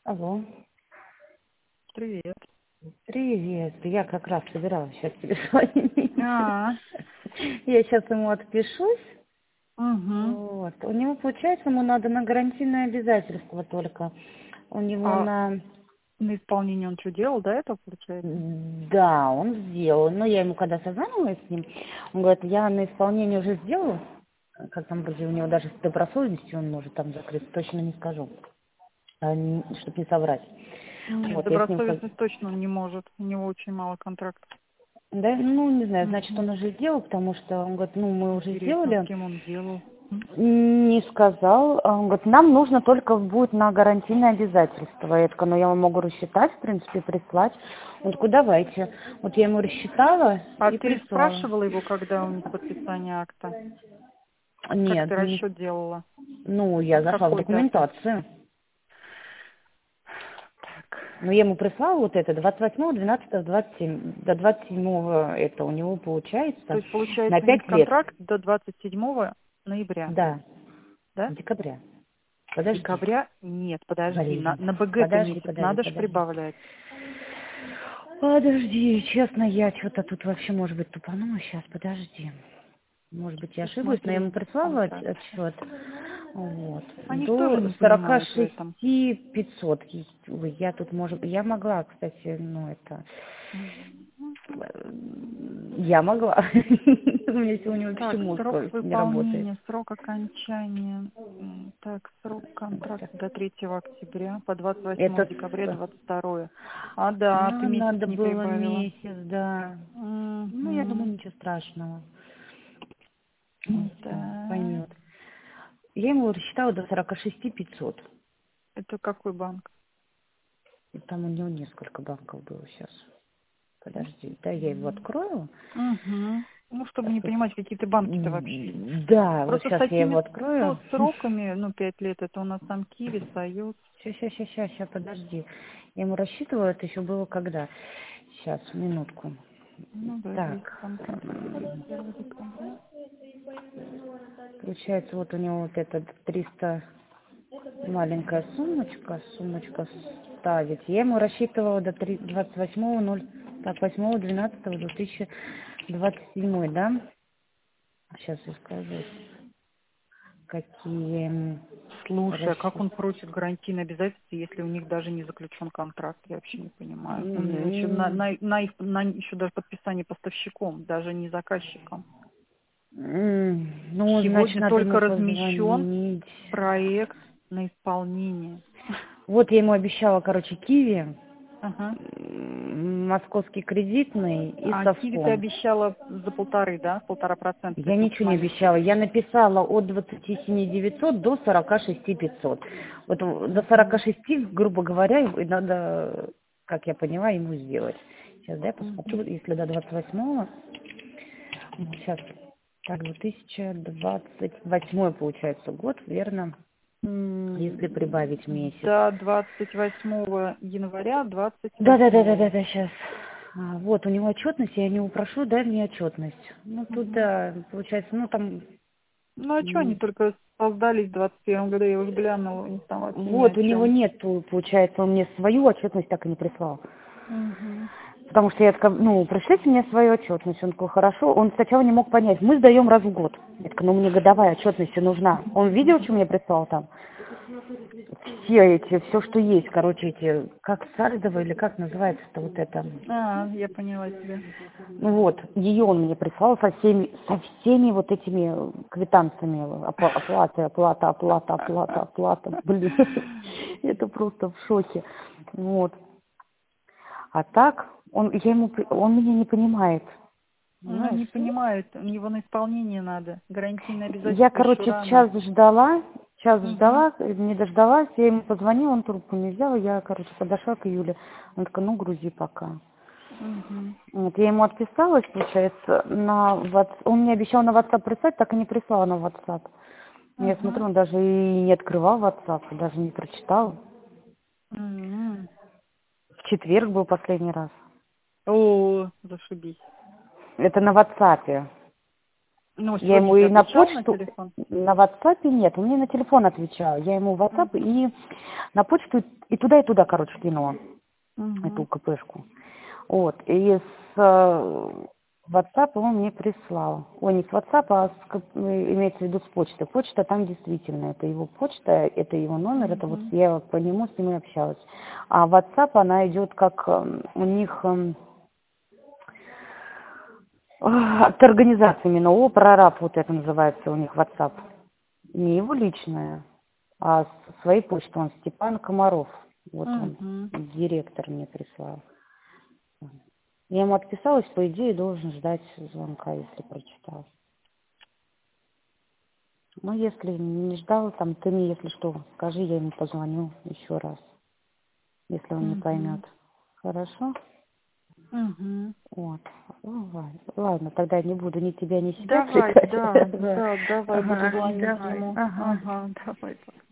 Алло, Привет. привет. Я как раз собиралась сейчас тебе звонить. А, Я сейчас ему отпишусь. угу. Вот. У него, получается, ему надо на гарантийное обязательство только. У него А на... на исполнение он что делал, да, это получается? Да, он сделал. Но я ему когда созванивалась с ним, он говорит, я на исполнение уже сделал. Как там вроде у него даже с добросовестностью он может там закрыть, точно не скажу, чтобы не соврать. Нет, Вот, я с ним добросовестность точно он не может. У него очень мало контрактов. Да, ну, не знаю, значит, Угу. он уже сделал, потому что он говорит, ну, мы уже Интересно, с сделали. кем он делал? Не сказал. Он говорит, нам нужно только будет на гарантийное обязательство. Я такая, ну, я вам могу рассчитать, в принципе, прислать. Он такой, давайте. Вот я ему рассчитала А и ты прислала. спрашивала его, когда у них подписание акта? Как Нет, ты расчет делала? ну, С я зашла в какой даты? документацию. Так. Но я ему прислала вот это 28-го, 12-го, 27 до 27-го это у него То получается есть, на получается, у них 5 лет. контракт до 27 ноября, Да, да? декабря. Подожди. Декабря? Нет, подожди. На, Валерий, на БГ-то подожди, месяц подожди, надо ж подожди. прибавлять. Подожди, честно, я что-то тут вообще, может быть, тупанула сейчас, подожди. Может быть, я Ты ошиблась, но я ему смотри прислала контракт. отчет. Вот. Они ж тоже До не понимают в 46 этом. 500. Ой, я тут, может, я могла, кстати, ну, это... Мгм. Я могла. У меня сегодня вообще Так, мозг срок не работает. выполнения, срок окончания. Так, срок контракта до 3 октября по 28 Это декабря 22. А, да, ты месяц надо не было прибавила. месяц, да. Ну, я думаю, Мгм. ничего страшного. Он там Да. поймет. Я ему рассчитала до 46 500. Это какой банк? И там у него несколько банков было сейчас. Подожди, да, я его открою. Угу. Ну, чтобы не Сейчас понимать, какие ты банки-то вообще. Да, вот Просто с сейчас я его такими открою. сроками, ну, 5 лет, это у нас там Киви, Союз. Сейчас, подожди. Я ему рассчитывала, это еще было когда? Сейчас, минутку. Ну да, здесь Так, там контракт 31 декабря. получается, вот у него вот этот 300 маленькая сумочка ставить. Я ему рассчитывала до 28 0, так, 8-12-2027, да? Сейчас я скажу, какие Слушай, а как расчеты. он просит гарантийное обязательство, если у них даже не заключен контракт? Я вообще не понимаю. У него еще еще даже подписание поставщиком, даже не заказчиком. Ну, значит, Сегодня надо ему только размещен позвонить. проект на исполнение. Вот я ему обещала, короче, Киви, Ага. московский кредитный и А Киви ты Совком. обещала за 1,5, да? 1,5% Я эти ничего не маленькие. обещала. Я написала от 27 900 до 46 500. Вот до Угу. 46, грубо говоря, и надо, как я поняла, ему сделать. Сейчас, да, я посмотрю, Угу. если до 28-го. Сейчас, так, 2028 получается год, верно? Если прибавить месяц. До 28 января Да, да, да, да, 28. да, да, сейчас. Вот, у него отчетность, я не упрошу, дай мне отчетность. Ну, тут, Угу. да, получается, ну, там, Ну а что, они м, только создались в 21 году, я уже глянула, у них там вообще ни о вот, у него чем. нет, получается, он мне свою отчетность так и не прислал. Угу. Потому что я такая, ну, пришлите мне свою отчетность. Он такой, хорошо. Он сначала не мог понять, мы сдаем раз в год. Я такая, ну, мне годовая отчетность нужна. Он видел, что мне прислал там? Все эти, все, что есть, короче, эти, как Сальдово или как называется-то вот это. А, я поняла тебя. Ну вот, ее он мне прислал со всеми вот этими квитанциями. Оплата. Блин, это просто в шоке. Вот. А так, он меня не понимает. Ну, не Понимаешь? понимает, у него на исполнение надо. Гарантийное Я, обязательство еще короче, рано. час Угу. ждала, не дождалась, я ему позвонила, он трубку не взял, я, короче, подошла к Юле. Он такой, ну, грузи пока. Угу. Вот, я ему отписалась, получается, он мне обещал на WhatsApp прислать, так и не прислала на WhatsApp. Я Угу. смотрю, он даже и не открывал WhatsApp, даже не прочитал. Угу. В четверг был последний раз. О, зашибись. Это на WhatsApp. Ну, Я ему сегодня и ты на отвечал на почту, телефон? на WhatsApp нет, он мне на телефон отвечал. Я ему в WhatsApp и на почту и туда, короче, кинула эту Угу. КПшку. Вот. И с WhatsApp он мне прислал. Ой, не с WhatsApp, а имеется в виду с почты. Почта там действительно, это его почта, это его номер, это вот я по нему с ним и общалась. А WhatsApp, она идет как у них от организации именно, прораб вот это называется у них WhatsApp. Не его личная, а с своей почты. Он Степан Комаров. Вот он, Угу. директор мне прислал. Я ему отписалась, по идее, должен ждать звонка, если прочитал. Ну, если не ждал, там, ты мне, если что, скажи, я ему позвоню еще раз, если он не поймет. Угу. Хорошо? Угу. Вот. Ну, ладно, тогда не буду ни тебя, ни себя Давай, отвлекать. да, давай, буду Ага, звонить давай. ему. Ага. Ага, давай.